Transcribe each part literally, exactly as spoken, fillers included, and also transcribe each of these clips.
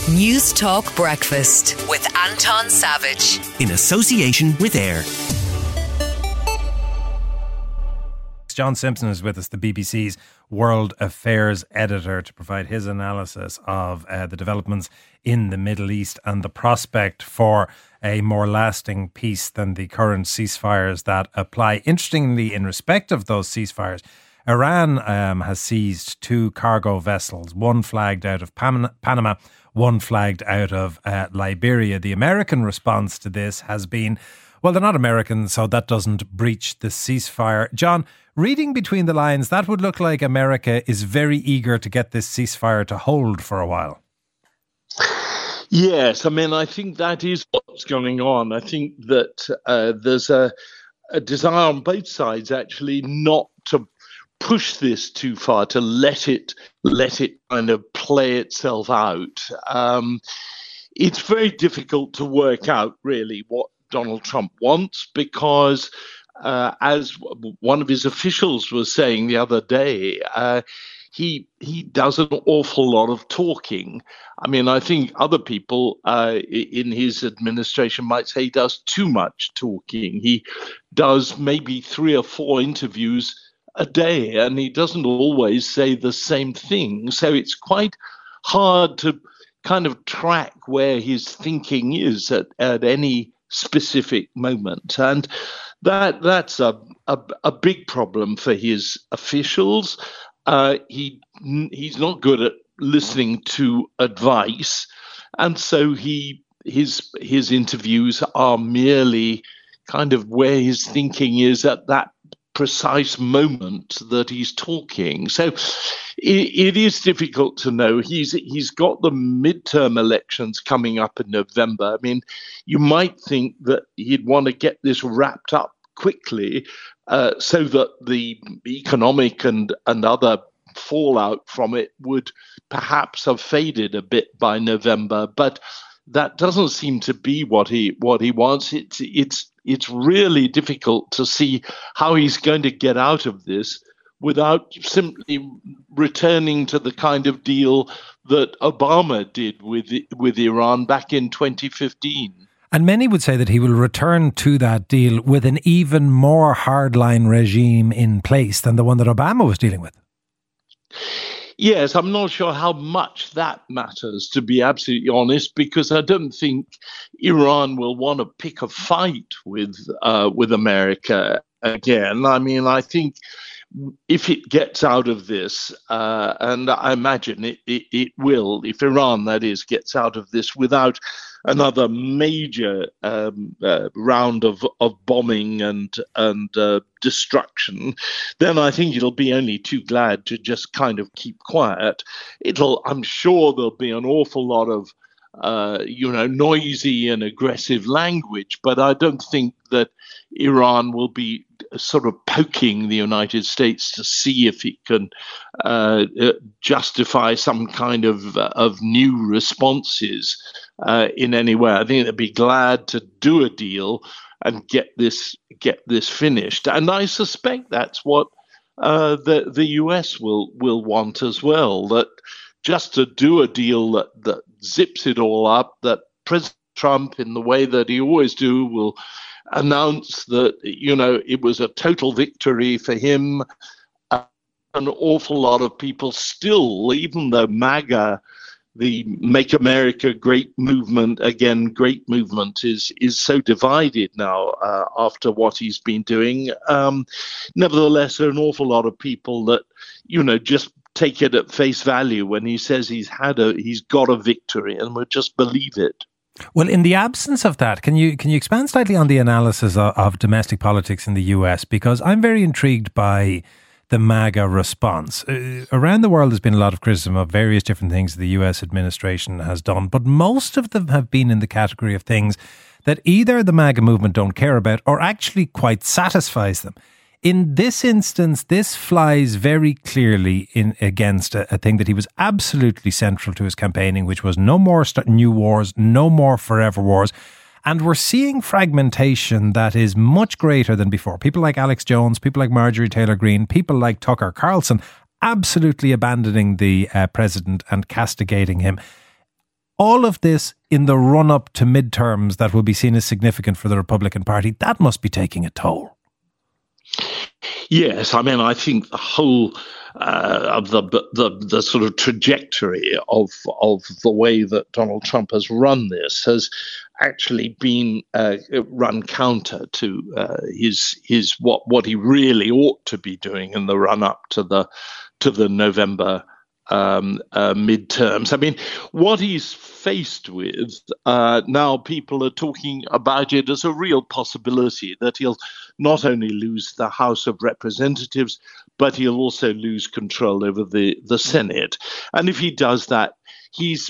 News Talk Breakfast with Anton Savage. In association with AIR. John Simpson is with us, the B B C's World Affairs editor, to provide his analysis of uh, the developments in the Middle East and the prospect for a more lasting peace than the current ceasefires that apply. Interestingly, in respect of those ceasefires, Iran um, has seized two cargo vessels, one flagged out of Pam- Panama, one flagged out of uh, Liberia. The American response to this has been, well, they're not American, so that doesn't breach the ceasefire. John, reading between the lines, that would look like America is very eager to get this ceasefire to hold for a while. Yes, I mean, I think that is what's going on. I think that uh, there's a, a desire on both sides, actually, not to push this too far, to let it let it kind of play itself out. Um, it's very difficult to work out, really, what Donald Trump wants, because uh, as one of his officials was saying the other day, uh, he he does an awful lot of talking. I mean, I think other people uh, in his administration might say he does too much talking. He does maybe three or four interviews a day, and he doesn't always say the same thing. So it's quite hard to kind of track where his thinking is at, at any specific moment. And that that's a, a, a big problem for his officials. Uh, he he's not good at listening to advice, and so he his his interviews are merely kind of where his thinking is at that precise moment that he's talking. So it, it is difficult to know. He's he's got the midterm elections coming up in November. I mean, you might think that he'd want to get this wrapped up quickly uh, so that the economic and, and other fallout from it would perhaps have faded a bit by November. But that doesn't seem to be what he what he wants. It's it's it's really difficult to see how he's going to get out of this without simply returning to the kind of deal that Obama did with with Iran back in twenty fifteen. And many would say that he will return to that deal with an even more hardline regime in place than the one that Obama was dealing with. Yes, I'm not sure how much that matters, to be absolutely honest, because I don't think Iran will want to pick a fight with uh, with America again. I mean, I think if it gets out of this, uh, and I imagine it, it, it will, if Iran, that is, gets out of this without another major um, uh, round of, of bombing and and uh, destruction, then I think it'll be only too glad to just kind of keep quiet. It'll, I'm sure there'll be an awful lot of uh, you know, noisy and aggressive language, but I don't think that Iran will be sort of poking the United States to see if it can uh, justify some kind of uh, of new responses uh, in any way. I think they'd be glad to do a deal and get this get this finished, and I suspect that's what uh, the the U S will will want as well. That just to do a deal that, that zips it all up, that President Trump, in the way that he always do, will announce that, you know, it was a total victory for him. Uh, an awful lot of people still, even though MAGA, the Make America Great movement, again, great movement, is is so divided now uh, after what he's been doing. Um, nevertheless, there are an awful lot of people that, you know, just take it at face value when he says he's had a he's got a victory, and would just believe it. Well, in the absence of that, can you can you expand slightly on the analysis of, of domestic politics in the U S? Because I'm very intrigued by the MAGA response. Uh, around the world, there's been a lot of criticism of various different things the U S administration has done, but most of them have been in the category of things that either the MAGA movement don't care about or actually quite satisfies them. In this instance, this flies very clearly in against a, a thing that he was absolutely central to his campaigning, which was no more st- new wars, no more forever wars. And we're seeing fragmentation that is much greater than before. People like Alex Jones, people like Marjorie Taylor Greene, people like Tucker Carlson absolutely abandoning the uh, president and castigating him. All of this in the run-up to midterms that will be seen as significant for the Republican Party, that must be taking a toll. Yes, I mean, I think the whole uh, of the, the the sort of trajectory of of the way that Donald Trump has run this has actually been uh, run counter to uh, his his what what he really ought to be doing in the run-up to the to the November Um, uh, midterms. I mean, what he's faced with uh, now, people are talking about it as a real possibility that he'll not only lose the House of Representatives, but he'll also lose control over the, the Senate. And if he does that, he's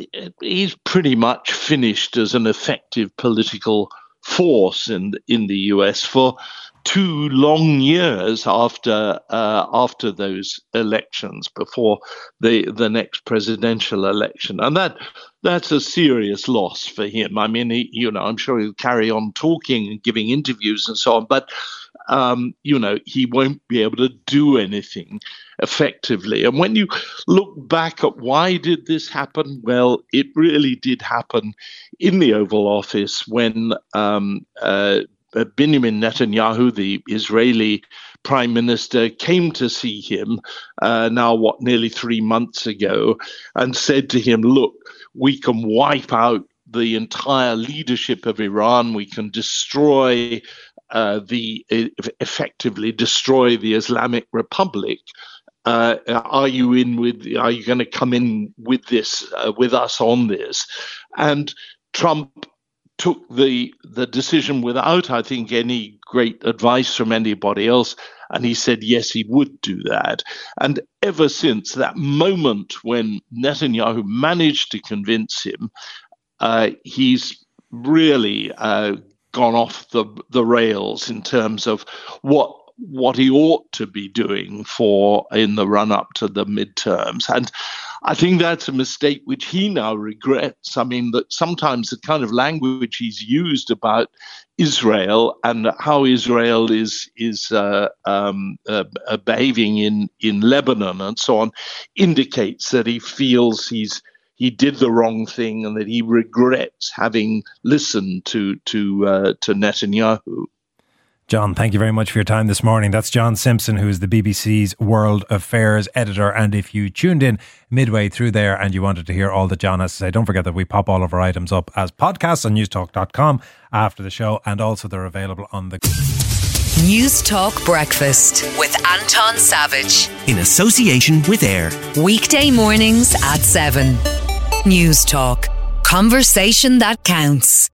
he's pretty much finished as an effective political force in in the U S for two long years after uh, after those elections, before the the next presidential election, and that that's a serious loss for him. I mean, he, you know, I'm sure he'll carry on talking and giving interviews and so on, but um, you know, he won't be able to do anything effectively. And when you look back at why did this happen, well, it really did happen in the Oval Office when um, uh, Benjamin Netanyahu, the Israeli prime minister, came to see him uh, now, what, nearly three months ago, and said to him, look, we can wipe out the entire leadership of Iran. We can destroy uh, the, effectively destroy the Islamic Republic. Uh, are you in with, are you going to come in with this, uh, with us on this? And Trump took the the decision without, I think, any great advice from anybody else. And he said, yes, he would do that. And ever since that moment when Netanyahu managed to convince him, uh, he's really uh, gone off the, the rails in terms of what what he ought to be doing for in the run-up to the midterms. And I think that's a mistake which he now regrets. I mean, that sometimes the kind of language he's used about Israel and how Israel is is uh, um, uh, behaving in, in Lebanon and so on indicates that he feels he's he did the wrong thing and that he regrets having listened to to uh, to Netanyahu. John, thank you very much for your time this morning. That's John Simpson, who is the B B C's World Affairs editor. And if you tuned in midway through there and you wanted to hear all that John has to say, don't forget that we pop all of our items up as podcasts on newstalk dot com after the show, and also they're available on the Newstalk Breakfast with Anton Savage, in association with AIR. Weekday mornings at seven. Newstalk, conversation that counts.